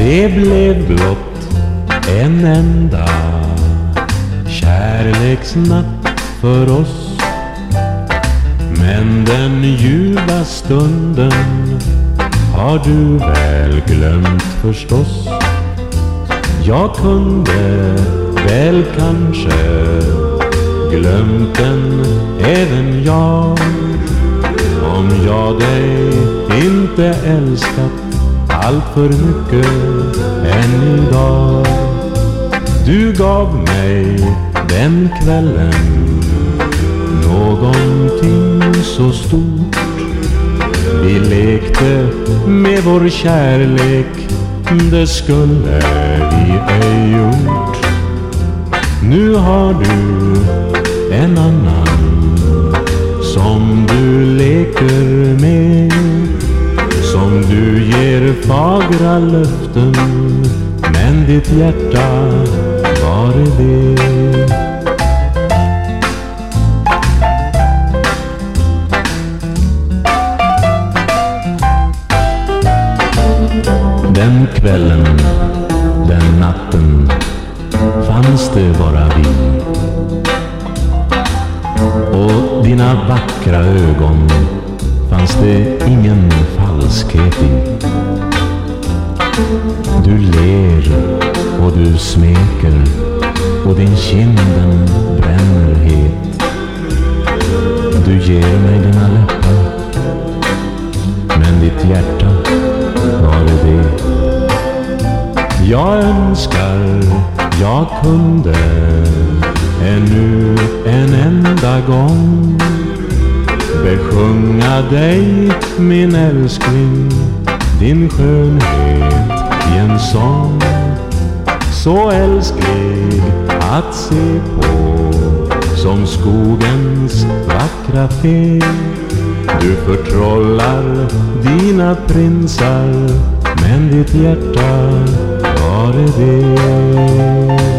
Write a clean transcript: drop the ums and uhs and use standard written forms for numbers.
Det blev blott en enda kärleksnatt för oss. Men den ljuva stunden har du väl glömt förstås. Jag kunde väl kanske glömt den även jag, om jag dig inte älskat allt för mycket än idag. Du gav mig den kvällen någonting så stort. Vi lekte med vår kärlek, det skulle vi ej gjort. Nu har du en annan som du leker med, som du ger fagra löften, men ditt hjärta, var är det? Den kvällen, den natten fanns det bara vi, och dina vackra ögon fanns det ingen falskhet i. Du ler och du smeker och din kinden bränner het. Du ger mig dina läppar, men ditt hjärta, var är det? Jag önskar jag kunde ännu en enda gång besjunga dig, min älskling, din skönhet i en sång. Så älsklig att se på som skogens vackra fe. Du förtrollar dina prinsar, men ditt hjärta, var är det?